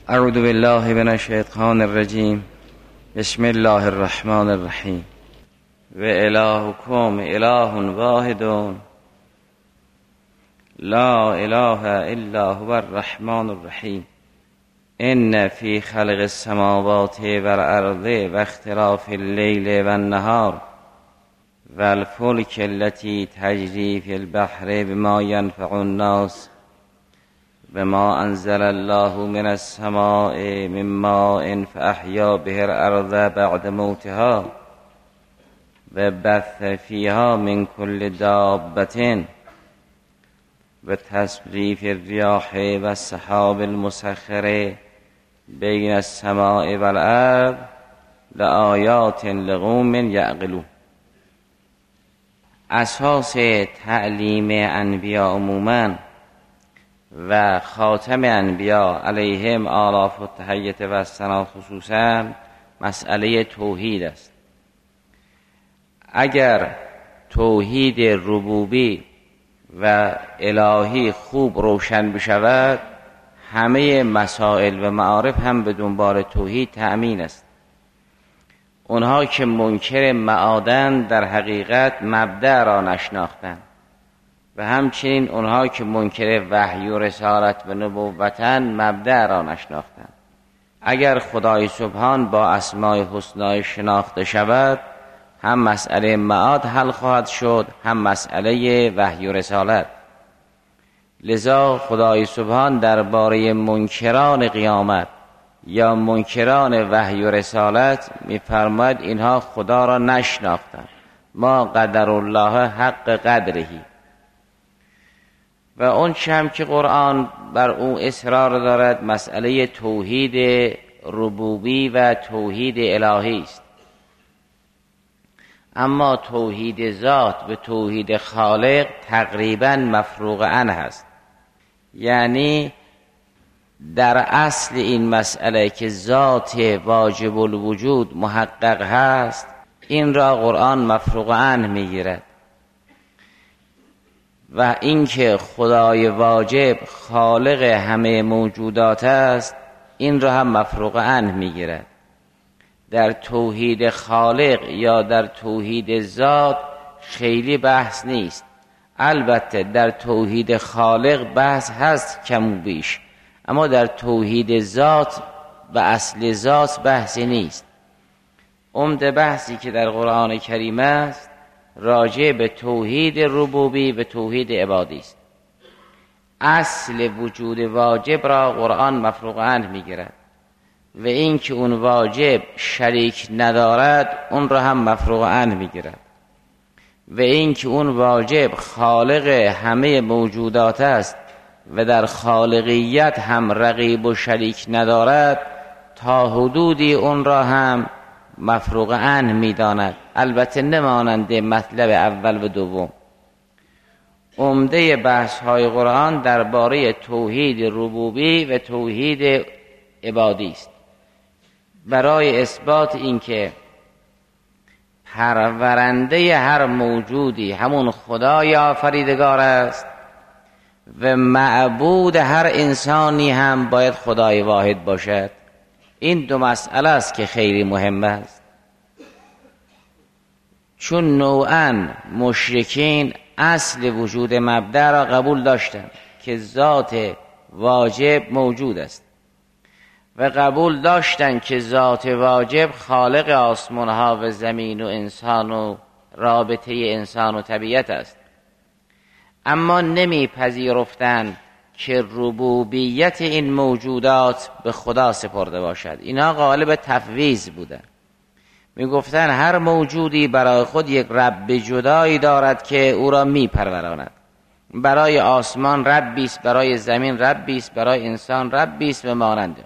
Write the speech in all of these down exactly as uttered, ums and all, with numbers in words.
اعوذ بالله من الشیطان الرجیم. بسم الله الرحمن الرحیم. و الهکم اله واحد لا اله الا هو الرحمن الرحیم. ان فی خلق السماوات والارض و اختلاف اللیل والنهار والفلک التي تجری فی البحر بما ينفع الناس بما انزل الله من السماء من ماء فاحیا به الارض بعد موتها و بث فیها من کل دابة و تصریف الریاح و السحاب المسخر بین السماء والارض لآیات لقوم یعقلون. اساس تعلیم انبیاء عموماً و خاتم انبیاء علیهم آلاف و تحیت و الثنا خصوصا مسئله توحید است. اگر توحید ربوبی و الهی خوب روشن بشود، همه مسائل و معارف هم به دنبال توحید تأمین است. اونها که منکر معادن در حقیقت مبدأ را نشناختند و همچنین اونها که منکر وحی و رسالت و نبوتن مبدأ را نشناختند. اگر خدای سبحان با اسماء حسنای شناخته شود، هم مسئله معاد حل خواهد شد، هم مسئله وحی و رسالت. لذا خدای سبحان درباره منکران قیامت یا منکران وحی و رسالت می‌فرماید اینها خدا را نشناختند. ما قدر الله حق قدرهی. و اون چه هم که قرآن بر اون اصرار دارد مسئله توحید ربوبی و توحید الهی است. اما توحید ذات به توحید خالق تقریباً مفروغ عنه هست. یعنی در اصل این مسئله که ذات واجب الوجود محقق هست، این را قرآن مفروغ عنه میگیرد و اینکه خدای واجب خالق همه موجودات است، این را هم مفروغ عنه میگیرد. در توحید خالق یا در توحید ذات خیلی بحث نیست. البته در توحید خالق بحث هست کم و بیش، اما در توحید ذات و اصل ذات بحثی نیست. عمده بحثی که در قرآن کریم است راجع به توحید ربوبی و توحید عبادی است. اصل وجود واجب را قرآن مفروغ عنه میگیرد و این که اون واجب شریک ندارد اون را هم مفروغ عنه میگیرد و این که اون واجب خالق همه موجودات است و در خالقیت هم رقیب و شریک ندارد، تا حدودی اون را هم مفروغ عنه میداند. البته نمانند مطلب اول و دوم. عمده بحث های قرآن درباره توحید ربوبی و توحید عبادی است، برای اثبات اینکه پرورنده هر موجودی همون خدای آفریدگار است و معبود هر انسانی هم باید خدای واحد باشد. این دو مسئله است که خیلی مهم است، چون نوعاً مشرکین اصل وجود مبدأ را قبول داشتند که ذات واجب موجود است و قبول داشتند که ذات واجب خالق آسمانها و زمین و انسان و رابطه انسان و طبیعت است، اما نمی پذیرفتند که ربوبیت این موجودات به خدا سپرده باشد. اینا غالب تفویض بودن. می گفتن هر موجودی برای خود یک رب جدایی دارد که او را می پروراند. برای آسمان ربی است، برای زمین ربی است، برای انسان ربی است و مانند.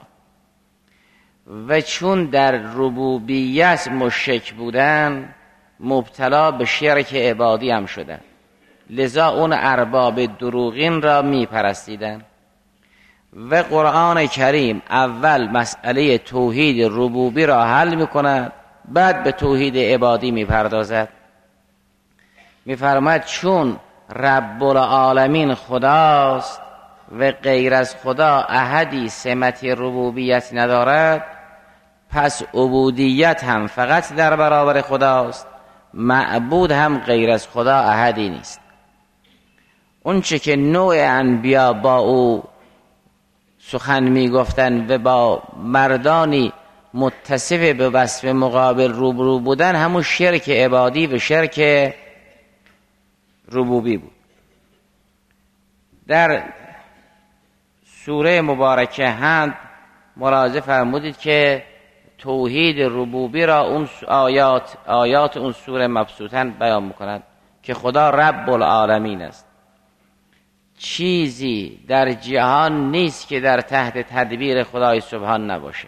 و چون در ربوبیت مشرک بودن، مبتلا به شرک عبادی هم شدن. لذا اون ارباب دروغین را می پرستیدن. و قرآن کریم اول مسئله توحید ربوبی را حل می کند، بعد به توحید عبادی می پردازد. می فرماید چون رب العالمین خداست و غیر از خدا احدی سمت ربوبیت ندارد، پس عبودیت هم فقط در برابر خداست، معبود هم غیر از خدا احدی نیست. اون چه که نوع انبیا با او سخن می گفتن و با مردانی متصف به وصف مقابل روبرو بودن، همون شرک عبادی و شرک ربوبی بود. در سوره مبارکه حمد ملاحظه فرمودید که توحید ربوبی را اون آیات آیات اون سوره مبسوطاً بیان می‌کند که خدا رب العالمین است. چیزی در جهان نیست که در تحت تدبیر خدای سبحان نباشه.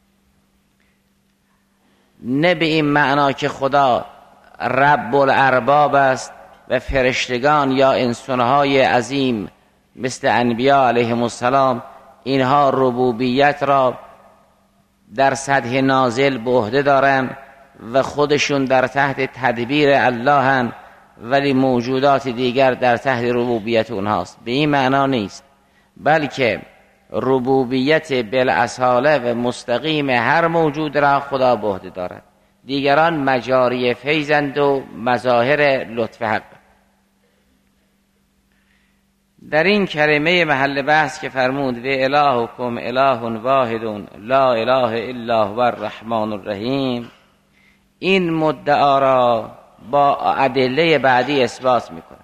نه به این معنا که خدا رب الارباب است و فرشتگان یا انسانهای عظیم مثل انبیا علیهم السلام اینها ربوبیت را در سطح نازل به عهده دارن و خودشون در تحت تدبیر الله هن، ولی موجودات دیگر در تحت ربوبیت اونهاست. به این معنا نیست، بلکه ربوبیت بالاصاله و مستقیم هر موجود را خدا به عهده دارد. دیگران مجاری فیضند و مظاهر لطف حق. در این کلمه محل بحث که فرمود و الهکم اله واحد لا اله الا هو الرحمن الرحیم، این مدعا را با ادله بعدی اثبات میکنه.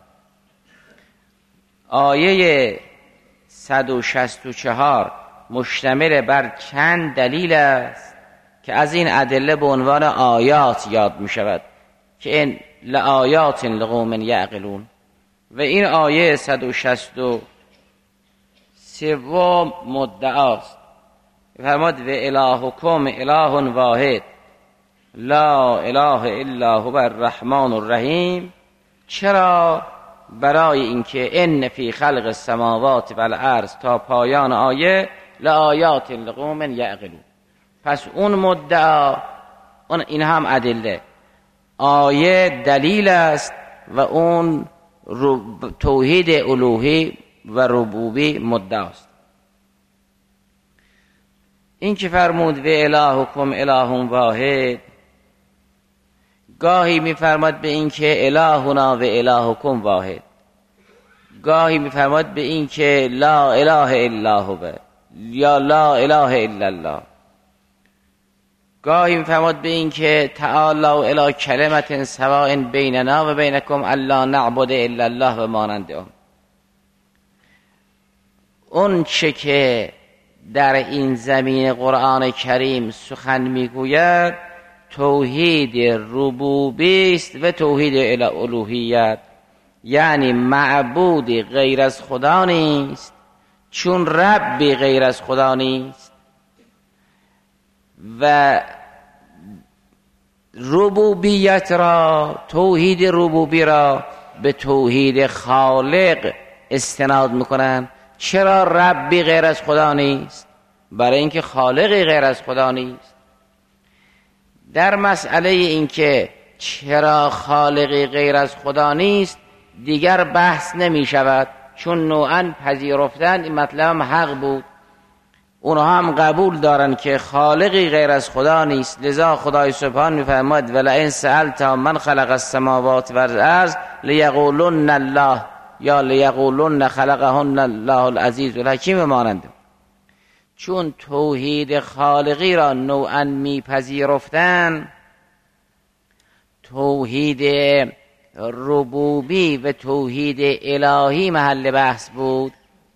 آیه صد و شصت و چهار مشتمل بر چند دلیل است که از این ادله به عنوان آیات یاد می شود که این لآیات لقوم یعقلون. و این آیه صد و شصت و سه مدعاست. فرمود و الهکم اله واحد لا اله الا هو الرحمن الرحیم. چرا؟ برای اینکه ان فی خلق السماوات و الارض تا پایان آیه لآیات لقوم یعقلون. پس اون مدعا اون این هم ادله، آیه دلیل است و اون توحید الوهی و ربوبی مدعاست. این که فرمود و الهکم اله واحد، گاهی میفرماد به این که الهنا و الهکم واحد، گاهی میفرماد به این که لا اله الا هو یا لا اله الا الله، گاهی میفرماد به این که تعالی الی کلمت سواء بیننا و بینکم الا نعبد الا الله و مانند اون. اون چه که در این زمین قرآن کریم سخن میگوید توحید ربوبی است و توحید الوهیت، یعنی معبودی غیر از خدا نیست چون ربی غیر از خدا نیست، و ربوبیت را توحید ربوبی را به توحید خالق استناد میکنن. چرا ربی غیر از خدا نیست؟ برای اینکه خالقی غیر از خدا نیست. در مسئله این که چرا خالقی غیر از خدا نیست دیگر بحث نمی شود، چون نوعاً پذیرفتن این مطلب حق بود، اونها هم قبول دارن که خالقی غیر از خدا نیست. لذا خدای سبحان میفرماد ولئن سألت من خلق السماوات والارض لیقولن الله یا لیقولن خلقهن الله العزیز الحکیم مانند. چون توحید خالقی را نوعاً میپذیرفتن، توحید ربوبی و توحید الهی محل بحث بود.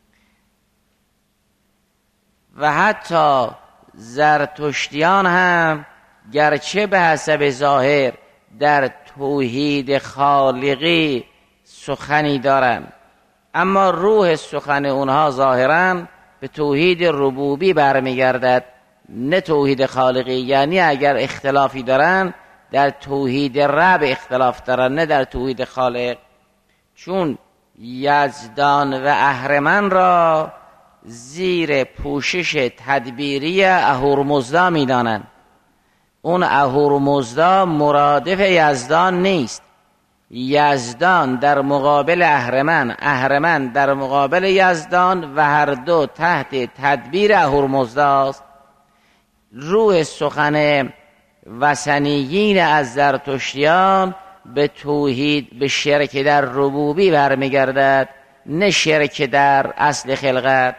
و حتی زرتشتیان هم گرچه به حسب ظاهر در توحید خالقی سخنی دارن، اما روح سخن اونها ظاهراً به توحید ربوبی برمیگردد، نه توحید خالقی. یعنی اگر اختلافی دارن در توحید رب اختلاف دارن، نه در توحید خالق. چون یزدان و اهرمن را زیر پوشش تدبیری اهورمزدا میدانند. اون اهورمزدا مرادف یزدان نیست، یزدان در مقابل اهرمن، اهرمن در مقابل یزدان و هر دو تحت تدبیر اهورمزداست. روح سخن وثنیین از زرتشتیان به توحید، به شرک در ربوبی برمیگردد، نه شرک در اصل خلقت.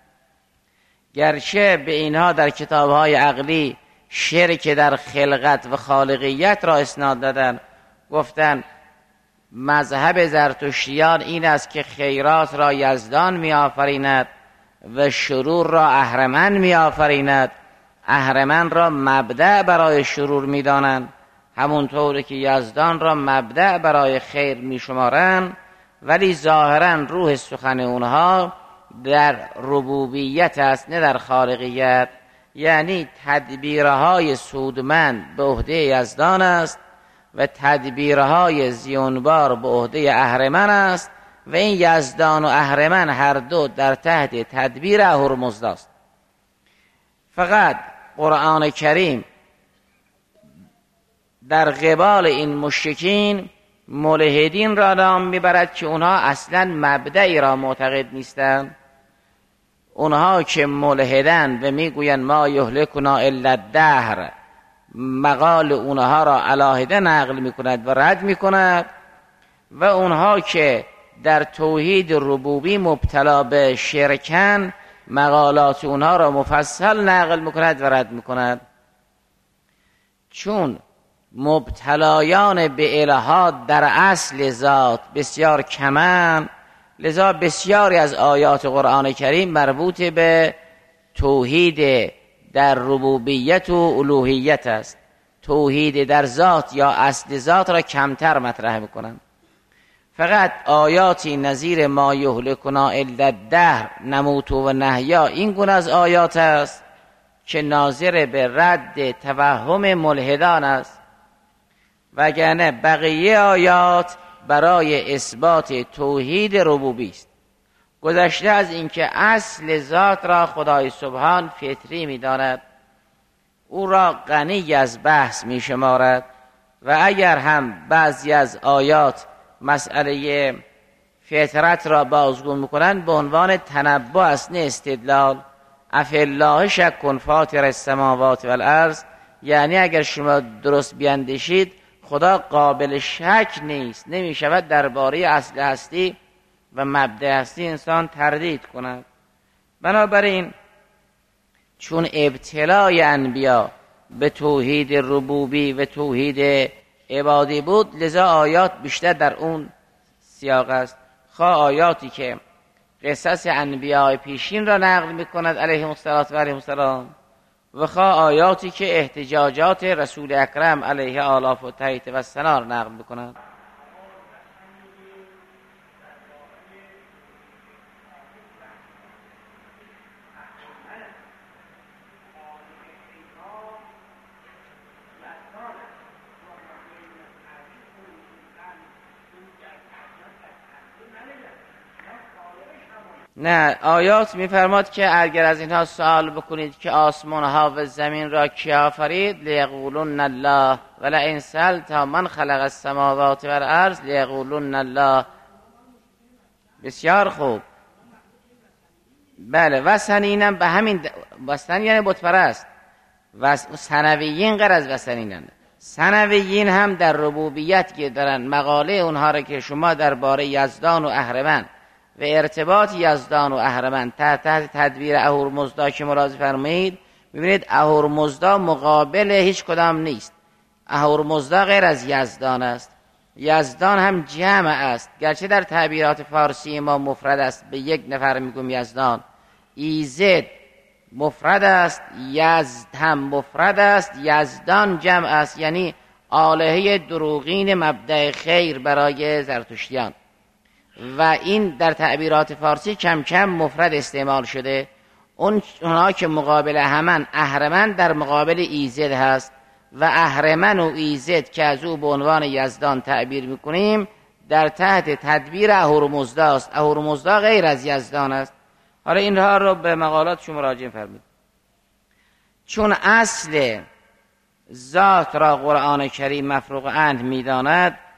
گرچه به اینها در کتابهای عقلی شرک در خلقت و خالقیت را اسناد دادن، گفتن مذهب زرتشتیان این است که خیرات را یزدان می آفریند و شرور را اهرمن می آفریند. اهرمن را مبدأ برای شرور می دانند، همونطور که یزدان را مبدأ برای خیر می شمارند، ولی ظاهرا روح سخن اونها در ربوبیت است نه در خالقیت. یعنی تدبیرهای سودمند به عهده یزدان است و تدبیرهای زیانبار به عهده اهرمن است و این یزدان و اهرمن هر دو در تحت تدبیر اهورمزد است. فقط قرآن کریم در قبال این مشرکین ملحدین را نام میبرد که اونها اصلا مبدعی را معتقد نیستند. اونها که ملحدن و میگویند ما یهلکنا الا الدهر، مقال اونها را علاهده نقل میکند و رد میکند، و اونها که در توحید ربوبی مبتلا به شرکن مقالات اونها را مفصل نقل میکند و رد میکند. چون مبتلایان به الحاد در اصل ذات بسیار کمن، لذا بسیاری از آیات قرآن کریم مربوط به توحید در ربوبیت و الوهیت است. توحید در ذات یا اصل ذات را کمتر مطرح میکنند. فقط آیاتی نظیر ما یهلکنا الا الدهر نموت و نحیا این گونه از آیات است که ناظر به رد توهم ملحدان است، وگرنه بقیه آیات برای اثبات توحید ربوبی است. گذشته از اینکه اصل ذات را خدای سبحان فطری می‌داند، او را غنی از بحث می‌شمارد، و اگر هم بعضی از آیات مسئله فطرت را بازگو می‌کنند به عنوان تنبؤ است نه استدلال. افی الله شک فاطر السماوات والارض، یعنی اگر شما درست بیندیشید خدا قابل شک نیست، نمی شود درباره اصل هستی و مبدأ هستی انسان تردید کند. بنابراین چون ابتلای انبیا به توحید ربوبی و توحید عبادی بود، لذا آیات بیشتر در اون سیاق است. خواه آیاتی که قصص انبیاء پیشین را نقل می کند علیهم الصلاة و علیهم السلام، و خواه آیاتی که احتجاجات رسول اکرم علیه آلاف و تحیط و سنار نقل می کند. نه، آیات میفرماد که اگر از اینها سوال بکنید که آسمان ها و زمین را کی آفرید، لیقولن الله، ولئن سألتهم من خلق السماوات والارض لیقولن الله. بسیار خوب. بله، وثنیین به همین وثن یعنی بت پرست، و ثنویین غیر از وثنیین. ثنویین هم در ربوبیت که دارن مقاله اونها را که شما درباره یزدان و اهرمن و ارتباط یزدان و اهرمن تحت تدبیر اهورمزدا که مراجعه فرمایید، میبینید اهورمزدا مقابل هیچ کدام نیست. اهورمزدا غیر از یزدان است. یزدان هم جمع است، گرچه در تعبیرات فارسی ما مفرد است، به یک نفر میگم یزدان. ایزد مفرد است، یزد هم مفرد است، یزدان جمع است، یعنی آلهه دروغین مبدأ خیر برای زرتشتیان. و این در تعبیرات فارسی کم کم مفرد استعمال شده. اون اونها که مقابل همن، اهرمن در مقابل ایزد هست، و اهرمن و ایزد که از او به عنوان یزدان تعبیر میکنیم در تحت تدبیر اهورمزدا است. اهورمزدا غیر از یزدان است. حالا اینها رو به مقالات شما مراجعه فرمایید. چون اصل ذات را قرآن کریم مفروغ عنه میداند،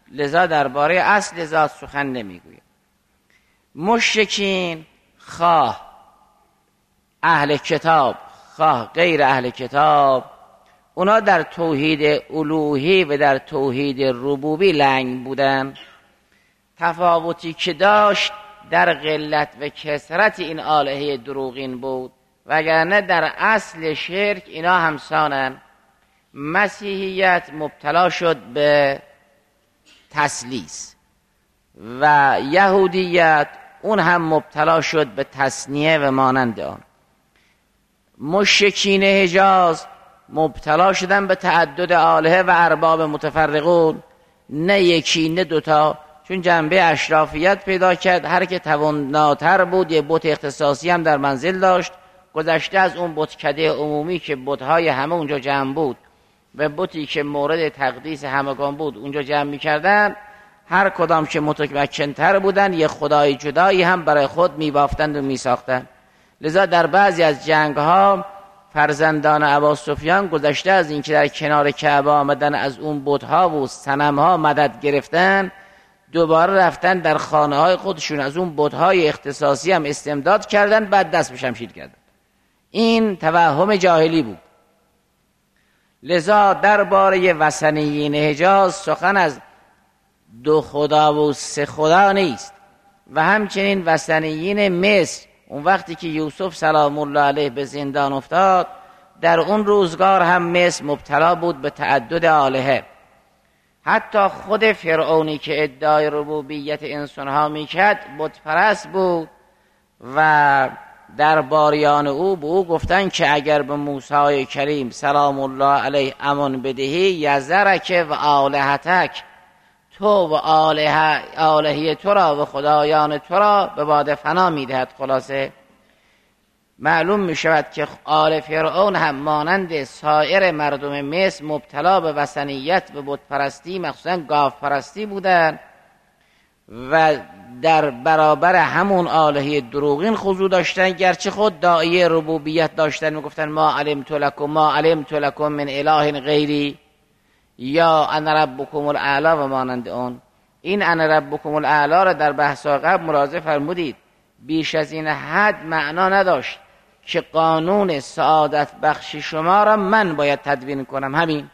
لذا درباره اصل ذات سخن نمیگوید. مشرکین خواه اهل کتاب خواه غیر اهل کتاب، اونا در توحید الوهی و در توحید ربوبی لنگ بودن. تفاوتی که داشت در قلت و کثرت این آلهه دروغین بود، وگرنه در اصل شرک اینا همسانن. مسیحیت مبتلا شد به تثلیث و یهودیت اون هم مبتلا شد به تثنیه و مانند آن. مشرکین حجاز مبتلا شدن به تعدد آلهه و ارباب متفرقون، نه یکی نه دوتا، چون جنبه اشرافیت پیدا کرد. هر که تواناتر بود یه بت اختصاصی هم در منزل داشت، گذشته از اون بتکده عمومی که بت‌های همه اونجا جمع بود و بتی که مورد تقدیس همگان بود اونجا جمع می‌کردن. هر کدام که متمکن‌تر بودن یه خدای جدایی هم برای خود می‌بافتند و می‌ساختند. لذا در بعضی از جنگ‌ها فرزندان ابوسفیان گذشته از این که در کنار کعبه آمدن از اون بت‌ها و صنم‌ها مدد گرفتن، دوباره رفتن در خانه‌های خودشون از اون بت‌های اختصاصی هم استمداد کردن، بعد دست به شمشیر کردن. این توهم جاهلی بود. لذا درباره وثنیین حجاز سخن از دو خدا و سه خدا نیست. و همچنین وثنیین مصر اون وقتی که یوسف سلام الله علیه به زندان افتاد، در اون روزگار هم مصر مبتلا بود به تعدد آلهه. حتی خود فرعونی که ادعای ربوبیت انسانها میکرد بت پرست بود و درباریان او به او گفتن که اگر به موسی کریم سلام الله علیه امان بدهی یذرک و آلهتک، تو و آله آلهی تو را و خدایان تو را به باد فنا میدهد. خلاصه معلوم می شود که آل فرعون هم مانند سایر مردم مصر مبتلا به وثنیت و بت پرستی مخصوصا گاو پرستی بودند و در برابر همون آلهه دروغین خضوع داشتن، گرچه خود داعیه ربوبیت داشتن و گفتن ما علمت لکم ما علمت لکم من اله غیری یا انا ربکم الاعلی و مانند اون. این انا ربکم الاعلی را در بحث قبل مراجعه فرمودید، بیش از این حد معنا نداشت که قانون سعادت بخشی شما را من باید تدوین کنم. همین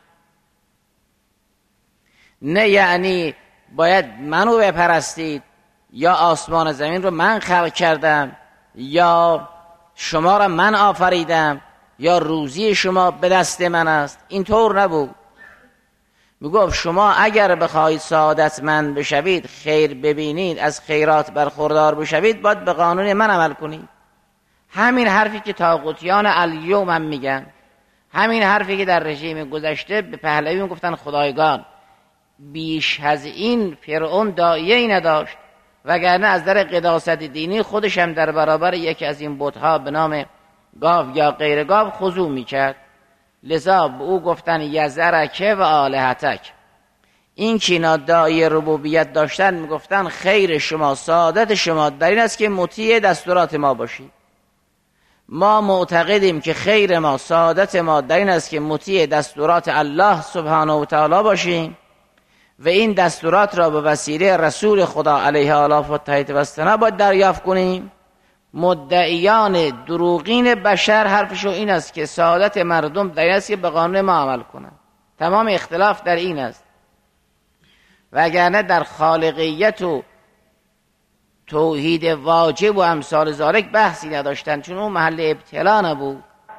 نه یعنی باید منو بپرستید یا آسمان زمین رو من خلق کردم یا شما را من آفریدم یا روزی شما به دست من است. اینطور نبود. میگفت شما اگر بخواهید سعادتمند بشوید، خیر ببینید، از خیرات برخوردار بشوید، باید به قانون من عمل کنید. همین حرفی که طاغوتیان الیوم هم میگن، همین حرفی که در رژیم گذشته به پهلوی میگفتن خدایگان. بیش از این فرعون داعیه‌ای نداشت، وگرنه از در قداست دینی خودش هم در برابر یکی از این بت‌ها به نام گاو یا غیر گاو خضوع میکرد. لذا به او گفتن یذرک و آلهتک. این که اینا داعی ربوبیت داشتن میگفتن خیر شما، سعادت شما در این است که مطیع دستورات ما باشید. ما معتقدیم که خیر ما، سعادت ما در این است که مطیع دستورات الله سبحانه و تعالی باشیم و این دستورات را به وسیله رسول خدا علیه آلاف و تحیط و استنا باید دریافت کنیم. مدعیان دروغین بشر حرفشو این است که سعادت مردم در این است که به قانون ما عمل کنند. تمام اختلاف در این است، وگرنه در خالقیت و توحید واجب و امثال ذالک بحثی نداشتن، چون اون محل ابتلا نبود.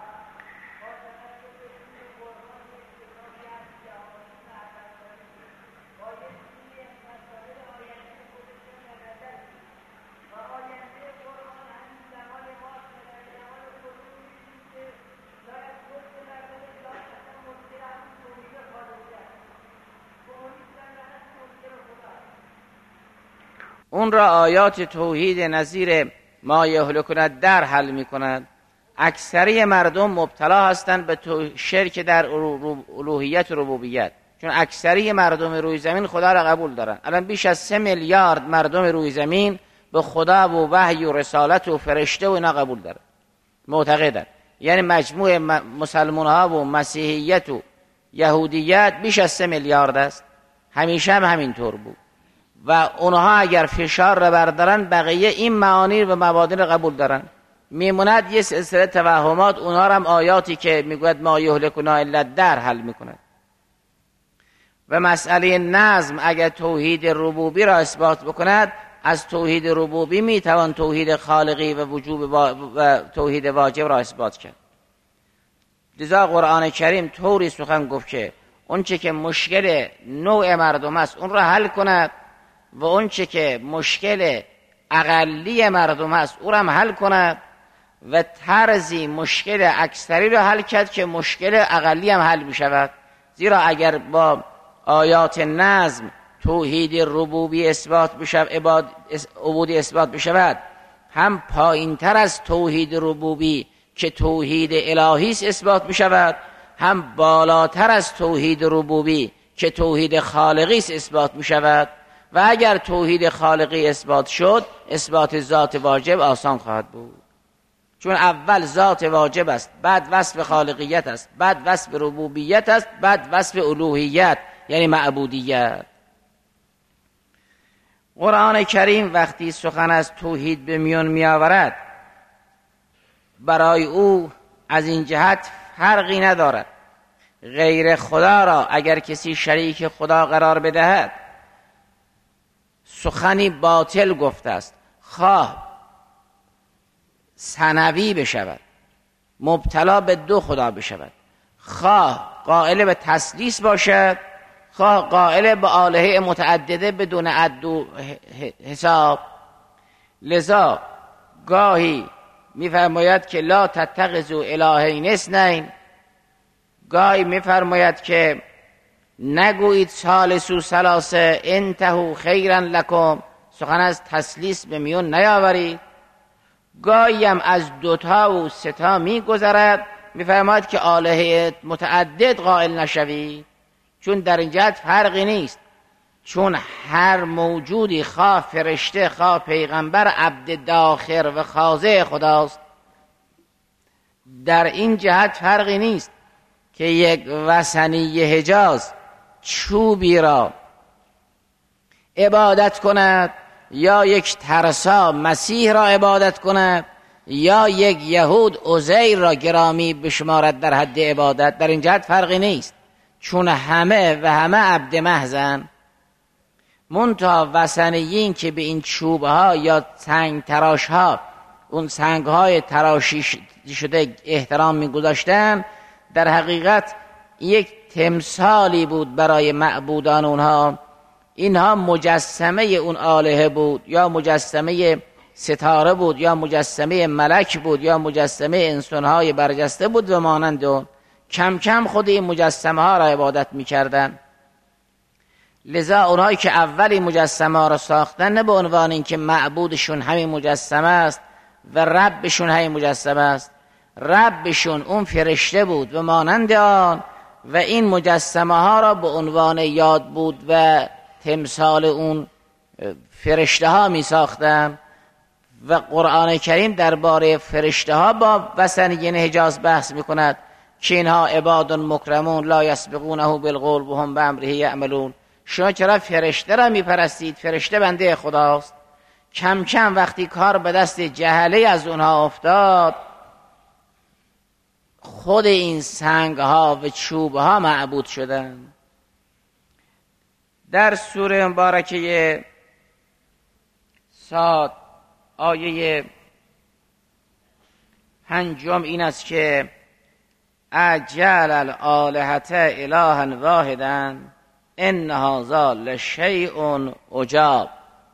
اون را آیات توحید نظیر ما یهلکون در حل می کند. اکثری مردم مبتلا هستند به شرک در الوهیت و ربوبیت، چون اکثری مردم روی زمین خدا را قبول دارن. الان بیش از سه میلیارد مردم روی زمین به خدا و وحی و رسالت و فرشته و اینا قبول دارن، معتقدن. یعنی مجموع مسلمان ها و مسیحیت و یهودیت بیش از سه میلیارد است. همیشه هم همینطور بود و اونها اگر فشار را بردارن بقیه این معانی و مبادی را قبول دارن. میموند یه سلسله توهمات، اونها هم آیاتی که میگوید ما یهلکنا الا الدهر حل میکند. و مسئله نظم اگر توحید ربوبی را اثبات بکند، از توحید ربوبی میتوان توحید خالقی و وجوب و توحید واجب را اثبات کرد. لذا قرآن کریم طوری سخن گفت که اون چه که مشکل نوع مردم است اون را حل کند و اون چه که مشکل اقلی مردم است او را هم حل کند و طرزی مشکل اکثری را حل کرد که مشکل اقلی هم حل می شود. زیرا اگر با آیات نظم توحید ربوبی اثبات بشود، عباد عبودی اثبات بشود، هم پایین تر از توحید ربوبی که توحید الهی است اثبات بشود، هم بالاتر از توحید ربوبی که توحید خالقی است اثبات بشود. و اگر توحید خالقی اثبات شد، اثبات ذات واجب آسان خواهد بود، چون اول ذات واجب است، بعد وصف خالقیت است، بعد وصف ربوبیت است، بعد وصف الوهیت یعنی معبودیت. قرآن کریم وقتی سخن از توحید به میان می آورد، برای او از این جهت فرقی ندارد غیر خدا را اگر کسی شریک خدا قرار بدهد سخنی باطل گفته است، خواه ثنوی بشود، مبتلا به دو خدا بشود، خواه قائل به تثلیث باشد، خواه قائل به آلهه متعدده بدون عد و حساب. لذا گاهی میفرماید که لا تتخذوا الهین اثنین، گاهی میفرماید که نگویید ثالثو ثلاثه انتهوا خیرا لکم، سخن از تثلیث به میون نیاورید. گاهی هم از دوتا و ستا میگذرد، میفرماید که آلهه متعدد قائل نشوید، چون در این جهت فرقی نیست، چون هر موجودی خواه فرشته خواه پیغمبر عبد داخر و خاضع خداست. در این جهت فرقی نیست که یک وثنی حجاز چوبی را عبادت کند یا یک ترسا مسیح را عبادت کند یا یک یهود عزیر را گرامی بشمارد در حد عبادت. در این جهت فرقی نیست، چون همه و همه عبد محضن. منتها وثنیین که به این چوبها یا سنگ تراشها، اون سنگهای تراشی شده احترام می‌گذاشتن، در حقیقت یک تمثالی بود برای معبودان اونها. اینها مجسمه اون آلهه بود، یا مجسمه ستاره بود، یا مجسمه ملک بود، یا مجسمه انسانهای برجسته بود و مانند اون. کم کم خود این مجسمه ها را عبادت می‌کردند. لذا اونهایی که اولی مجسمه ها را ساختن نه به عنوان این که معبودشون همین مجسمه است و ربشون همین مجسمه است، ربشون اون فرشته بود و مانند آن، و این مجسمه ها را به عنوان یاد بود و تمثال اون فرشته ها می ساختن. و قرآن کریم درباره فرشته ها با وثنیین حجاز بحث می کند که اینها عباد مکرمون لا یسبقونه بالقول و هم بامره یعملون. شما چرا فرشته را می پرستید؟ فرشته بنده خداست. کم کم وقتی کار به دست جهله از اونها افتاد، خود این سنگ ها و چوب ها معبود شدن. در سوره مبارکه صاد آیه پنجم این است که اجعل الآلهة الها واحدا ان هذا لشیء عجاب.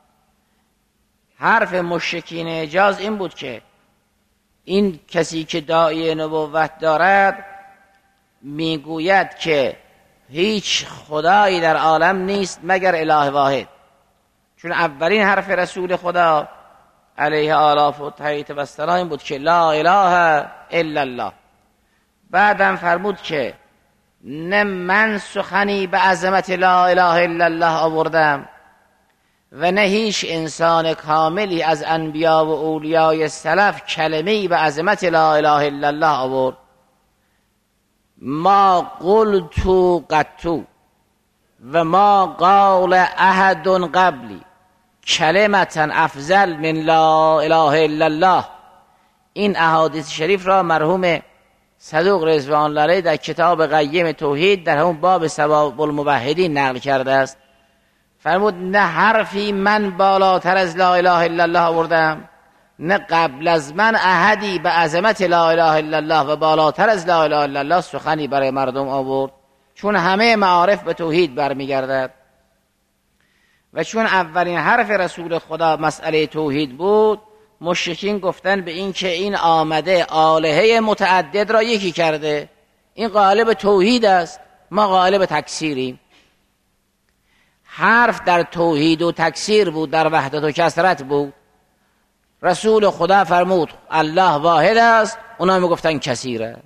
حرف مشرکین حجاز این بود که این کسی که داعی نبوت دارد میگوید که هیچ خدایی در عالم نیست مگر اله واحد، چون اولین حرف رسول خدا علیه آلاف و تحییت و السلام بود که لا اله الا الله. بعدم فرمود که نه من سخنی به عظمت لا اله الا الله آوردم و نه هیچ انسان کاملی از انبیا و اولیای سلف کلمه‌ای به عظمت لا اله الا الله آورد. ما قلتو قطو و ما قال احد قبلی کلمتا افضل من لا اله الا الله. این احادیث شریف را مرحوم صدوق رضوان الله علیه در کتاب قیم توحید در همون باب ثواب الموحدین نقل کرده است. فرمود نه حرفی من بالاتر از لا اله الا الله آوردم، نه قبل از من احدی به عظمت لا اله الا الله و بالاتر از لا اله الا الله سخنی برای مردم آورد، چون همه معارف به توحید برمیگردد و چون اولین حرف رسول خدا مسئله توحید بود. مشرکین گفتن به این که این آمده آلهه متعدد را یکی کرده، این غالب توحید است، ما غالب تکثیریم. حرف در توحید و تکثیر بود، در وحدت و کثرت بود. رسول خدا فرمود الله واحد است، اونا میگفتن کثیر است.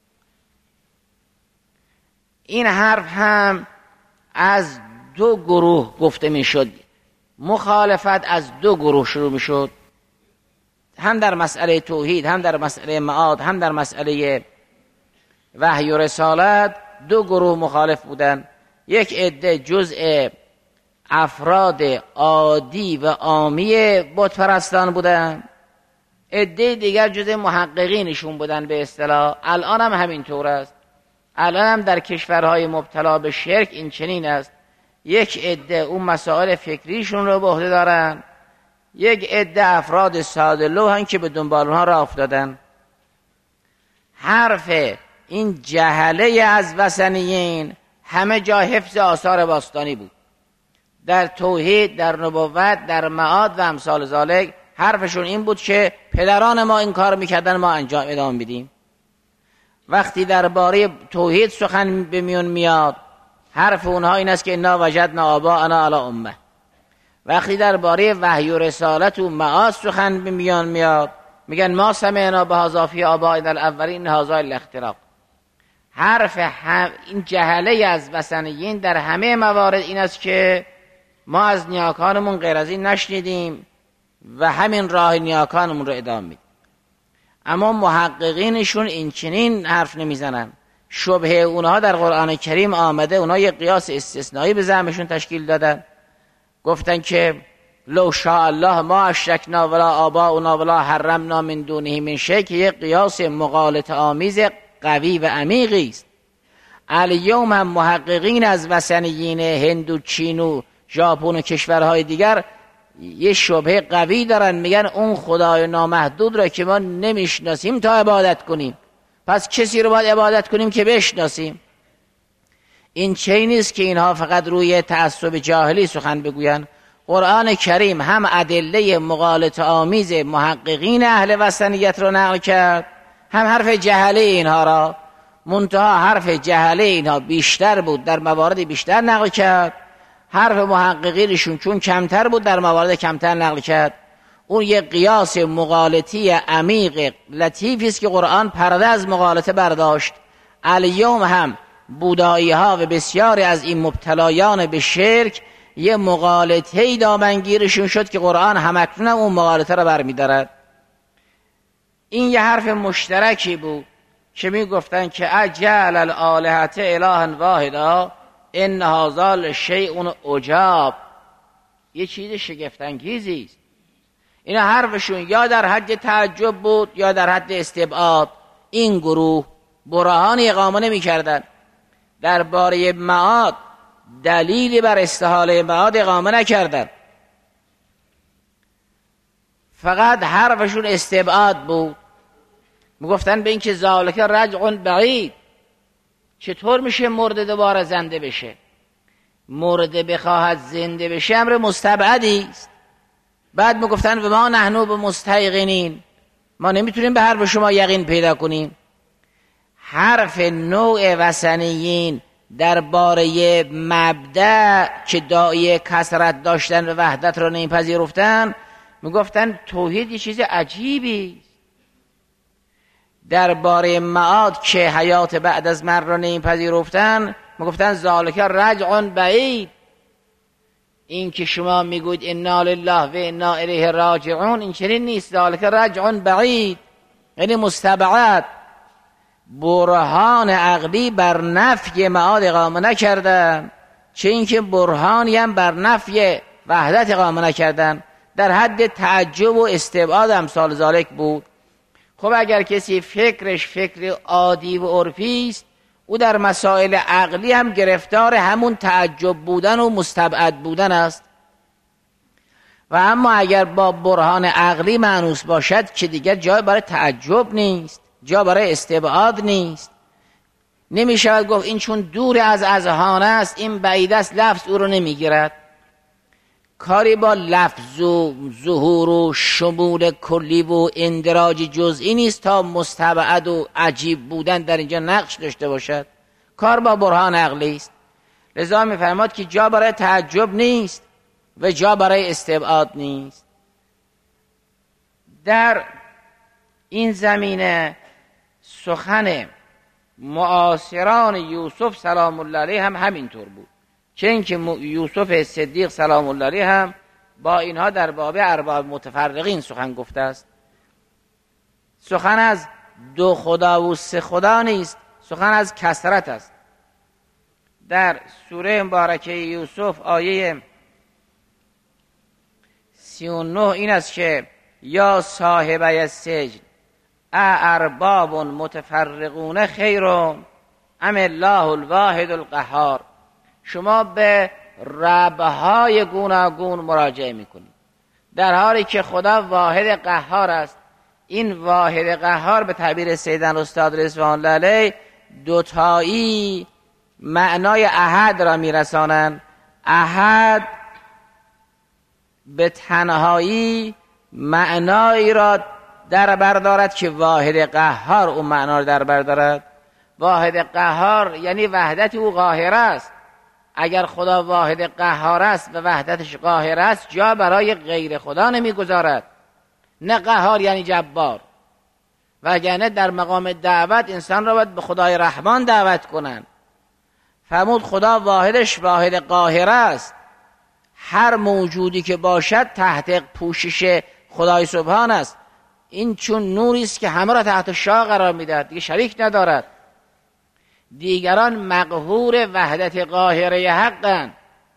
این حرف هم از دو گروه گفته میشد، مخالفت از دو گروه شروع میشد، هم در مسئله توحید، هم در مسئله معاد، هم در مسئله وحی و رسالت. دو گروه مخالف بودن. یک عده جزء افراد عادی و عامی بت پرستان بودن، عده دیگر جزء محققینشون بودن به اصطلاح. الان هم همینطور است، الان هم در کشورهای مبتلا به شرک این چنین است. یک عده اون مسائل فکریشون رو به عهده دارن، یک عده افراد ساده لوحن که به دنبال اونها راه افتادن. حرف این جهله از وثنیین همه جا حفظ آثار باستانی بود، در توحید، در نبوت، در معاد و امثال ذالک. حرفشون این بود که پدران ما این کار میکردن، ما انجام ادامه میدیم. وقتی درباره توحید سخن به میون میاد، حرف اونها این است که انا وجدنا آباءنا علی امه. وقتی درباره وحی و رسالت و معاد سخن به میان میاد، میگن ما سمعنا بهذا فی آبائنا الاولین هذا الاختراق. حرف هم این جهله از وثنیین در همه موارد این است که ما از نیاکانمون غیر از این نشنیدیم و همین راه نیاکانمون رو ادامه میدیم. اما محققینشون این چنین حرف نمیزنن. شبهه اونها در قرآن کریم آمده، اونها یک قیاس استثنایی به زعمشون تشکیل دادن، گفتن که لو شاء الله ما اشرکنا ولا آباؤنا ولا حرمنا من دونه من شیء، که یک قیاس مغالطه آمیز قوی و عمیقی است. الیوم هم محققین از وثنیین هند و چین و ژاپن و کشورهای دیگر یه شبهه قوی دارن، میگن اون خدای نامحدود را که ما نمیشناسیم تا عبادت کنیم، پس کسی رو باید عبادت کنیم که بشناسیم. این چی نیست که اینها فقط روی تعصب جاهلی سخن بگوین. قرآن کریم هم ادله مغالطه آمیز محققین اهل وثنیت رو نقل کرد، هم حرف جهله اینها را. منتها حرف جهله اینها بیشتر بود، در موارد بیشتر نقل کرد. حرف محققینشون چون کمتر بود، در موارد کمتر نقل کرد. اون یک قیاس مغالطی عمیق لطیفی است که قرآن پرده از مغالطه برداشت. الیوم هم بودایی ها و بسیاری از این مبتلایان به شرک یه مغالطه‌ای دامنگیرشون شد که قرآن همکنون اون مغالطه را برمی‌دارد. این یه حرف مشترکی بود که می گفتن که اجعل الالهة الها واحدا ان هذا لشیء عجاب، یه چیز شگفت انگیزی است. اینا حرفشون یا در حد تعجب بود یا در حد استبعاد. این گروه برهانی اقامه نمی کردن، درباره معاد دلیلی بر استحاله معاد اقامه نکردن، فقط حرفشون استبعاد بود. میگفتن به این که ذالک رجع بعید، چطور میشه مرده دوباره زنده بشه؟ مرده بخواهد زنده بشه امر مستبعدی است. بعد میگفتن و ما نحنو به مستیقنین، ما نمیتونیم به حرف شما یقین پیدا کنیم. حرف نوع وثنیین درباره مبدأ که داعی کثرت داشتن و وحدت را نمیپذیرفتن، میگفتن توحید یه چیز عجیبی. درباره معاد که حیات بعد از مرگ را نمیپذیرفتن، میگفتن ذالک رجع بعید. این که شما میگوید انا لله و انا الیه راجعون، این چنین نیست، ذالک رجع بعید یعنی مستبعد. برهان عقلی بر نفی معاد اقامه نکردن، چه اینکه برهانی هم بر نفی وحدت اقامه نکردن، در حد تعجب و استبعاد امثال ذالک بود. خب اگر کسی فکرش فکر عادی و عرفی است، او در مسائل عقلی هم گرفتار همون تعجب بودن و مستبعد بودن است. و اما اگر با برهان عقلی مانوس باشد که دیگر جای برای تعجب نیست، جا برای استبعاد نیست. نمی شود گفت این چون دور از اذهان است، این بعید است، لفظ او رو نمی گیرد. کاری با لفظ و ظهور و شمول کلی و اندراج جزئی نیست تا مستبعد و عجیب بودن در اینجا نقش داشته باشد. کار با برهان عقلی است. لذا می فرماد که جا برای تعجب نیست و جا برای استبعاد نیست. در این زمینه سخن معاصران یوسف سلام الله علیه هم همینطور بود، چه اینکه یوسف صدیق سلام الله علیه هم با اینها در باب ارباب متفرقین سخن گفته است. سخن از دو خدا و سه خدا نیست، سخن از کثرت است. در سوره مبارکه یوسف آیه سی و نه این است که یا صاحبی السجن ارباب متفرقون خیر ام الله الواحد القهار. شما به ربهای گوناگون مراجعه میکنید در حالی که خدا واحد قهار است. این واحد قهار به تعبیر سیدن استاد رضوان الله علیه دوتایی معنای احد را میرسانند. احد به تنهایی معنایی را در بردارد که واحد قهار اون معنا را در بردارد. واحد قهار یعنی وحدت او قاهر است. اگر خدا واحد قهار است و وحدتش قاهر است، جا برای غیر خدا نمیگذارد. نه قهار یعنی جبار. وگرنه در مقام دعوت انسان را باید به خدای رحمان دعوت کنند. فرمود خدا واحدش واحد قاهر است. هر موجودی که باشد تحت پوشش خدای سبحان است. این چون نوری است که همه را تحت شاه قرار میدهد، دیگه شریک ندارد. دیگران مقهور وحدت قاهره حقا.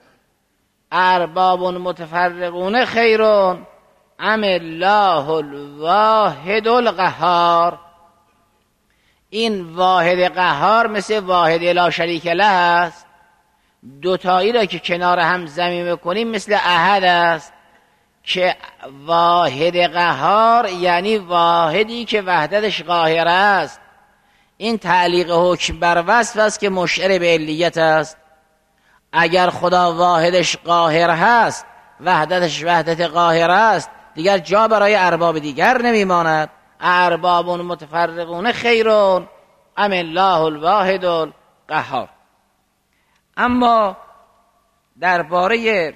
ارباب متفرقون خیرون ام الله الواحد القهار. این واحد قهار مثل واحد لا شریک له است. دوتایی را که کنار هم ضمیمه کنیم مثل احد است که واحد قهار یعنی واحدی که وحدتش قاهر است. این تعلیق حکم بر وصف است که مشعر به علیت است. اگر خدا واحدش قاهر هست، وحدتش وحدت قاهر است، دیگر جا برای ارباب دیگر نمیماند. ارباب متفرقون خیرون ام الله الواحد القهار. اما درباره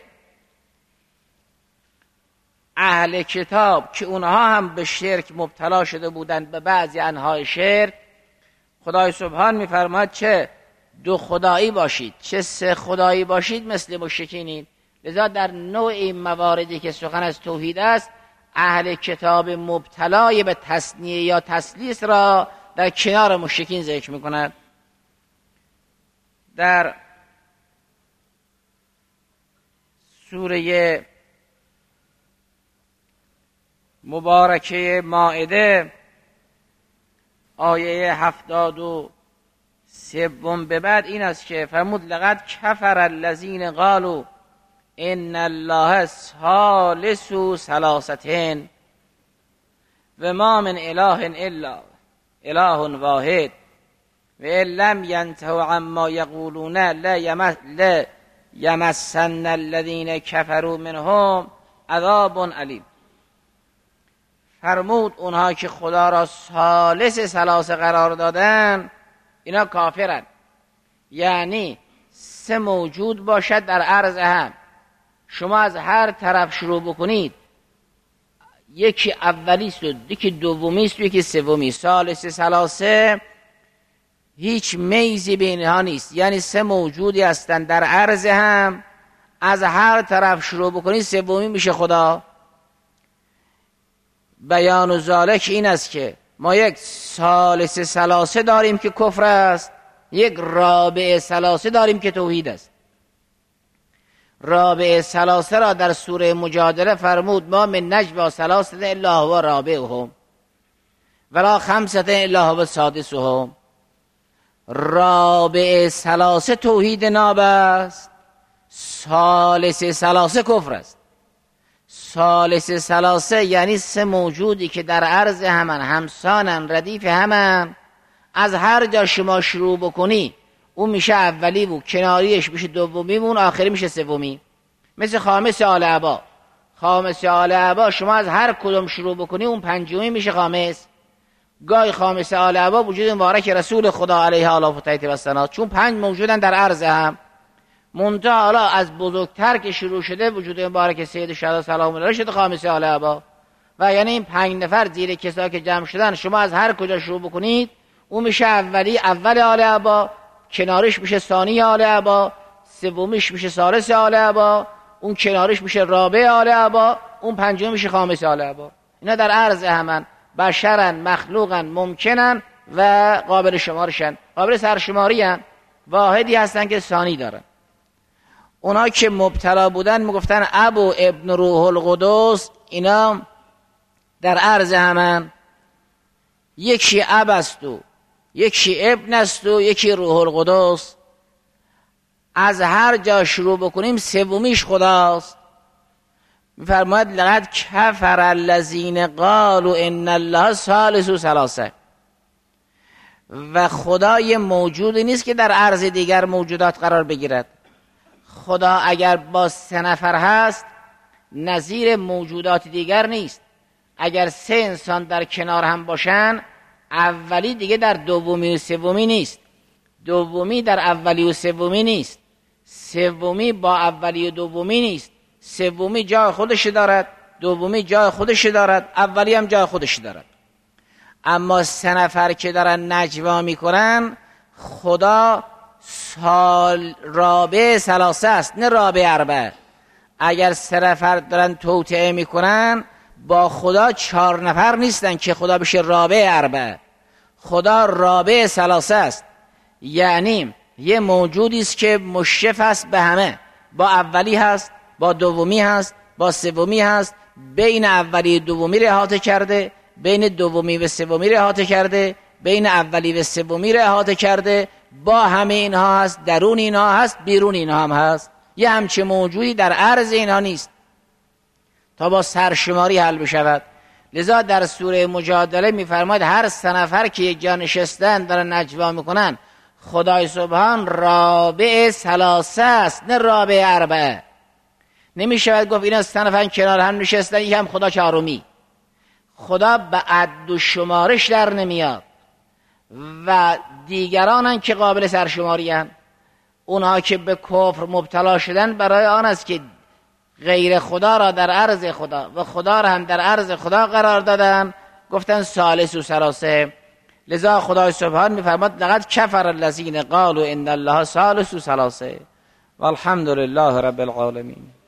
اهل کتاب که اونها هم به شرک مبتلا شده بودند، به بعضی انواع شرک، خدای سبحان میفرماید چه دو خدایی باشید چه سه خدایی باشید مثل مشرکینید. لذا در نوع این مواردی که سخن از توحید است، اهل کتاب مبتلای به تصنیه یا تثلیث را در کنار مشرکین ذکر میکند. در سوره مبارکه مائده آیه هفتاد و سوم به بعد این است که فرمود لقد کفر الذین قالوا ان الله ثالث ثلاثة و ما من اله الا اله واحد و ان لم ینتهوا عما یقولون لا یمسن الذین کفروا منهم عذاب علیم. فرمود اونها که خدا را ثالث ثلاثه قرار دادن اینا کافرن. یعنی سه موجود باشد در عرض هم، شما از هر طرف شروع بکنید، یکی اولی است و یکی دومی است و یکی سومی. ثالث ثلاثه هیچ میزی بین اینها نیست. یعنی سه موجودی هستند در عرض هم، از هر طرف شروع بکنید سومی میشه خدا. بیان و ذالک این است که ما یک ثالث ثلاثه داریم که کفر است، یک رابع ثلاثه داریم که توحید است. رابع ثلاثه را در سوره مجادله فرمود ما من نجوا ثلاثه الا هو رابعهم ولا خمسه الا هو سادسهم. رابع ثلاثه توحید ناب است، ثالث ثلاثه کفر است. ثالث ثلاثه یعنی سه موجودی که در عرض همن، همسانن، ردیف همن، از هر جا شما شروع بکنی اون میشه اولی و کناریش میشه دومی و اون آخری میشه سومی. مثل خامس آل عبا، خامس آل عبا شما از هر کدوم شروع بکنی اون پنجمی میشه خامس. گاهی خامس آل عبا وجود مبارک رسول خدا علیه آلاف و تایید و سنات، چون پنج موجودن در عرض هم. منتها حالا از بزرگتر که شروع شده وجود مبارک سید شهدا سلام الله شده خامس آل عبا. و یعنی این پنج نفر زیر کسا که جمع شدن شما از هر کجا شروع بکنید اون میشه اولی، اول آل عبا، کنارش میشه ثانی آل عبا، سومیش میشه ثالث آل عبا، اون کنارش میشه رابع آل عبا، اون پنجم میشه خامس آل عبا. اینا در عرض همن، بشرن، مخلوقن، ممکنن و قابل شمارشن، قابل سرشماری هن. واحدی هستن که ثانی دارن. اونا که مبتلا بودن میگفتن ابو ابن روح القدس، اینا در عرض همن، یکی اب است و یکی ابن است و یکی روح القدس. از هر جا شروع بکنیم سومیش خداست. میفرماید لقد کفر الذین قالوا ان الله ثالث ثلاثه. و خدای موجودی نیست که در عرض دیگر موجودات قرار بگیرد. خدا اگر با سه نفر هست نظیر موجودات دیگر نیست. اگر سه انسان در کنار هم باشن اولی دیگه در دومی و سومی نیست، دومی در اولی و سومی نیست، سومی با اولی و دومی نیست، سومی جای خودش دارد، دومی جای خودش دارد، اولی هم جای خودش دارد. اما سه نفر که دارن نجوا میکنن خدا سال رابع ثلاثه است، نه رابع اربعه. اگر سه نفر دارن توطئه میکنن با خدا چهار نفر نیستن که خدا بشه رابع اربعه. خدا رابع ثلاثه است، یعنی یه موجودی است که مشرف است به همه، با اولی هست، با دومی هست، با سومی هست، بین اولی و دومی رو احاطه کرده، بین دومی و سومی رو احاطه کرده، بین اولی و سومی رو احاطه کرده، با همه اینها هست، درون اینها هست، بیرون اینها هم هست. یه همچه موجودی در عرض اینها نیست تا با سرشماری حل بشود. لذا در سوره مجادله میفرماید هر سه نفر که یک جا نشستن دارن نجوا میکنن خدای سبحان رابع ثلاثه است، نه رابع اربعه. نمیشود گفت اینا سه نفر کنار هم نشستن یک هم خدا چهارمی. خدا به عد و شمارش در نمیاد و دیگرانن که قابل سرشماری هستند. اونها که به کفر مبتلا شدن برای آن است که غیر خدا را در عرض خدا و خدا را هم در عرض خدا قرار دادن، گفتن ثالث و ثلاثه. لذا خدای سبحان میفرماد لقد کفر الذین قالوا ان الله ثالث و ثلاثه والحمد لله رب العالمین.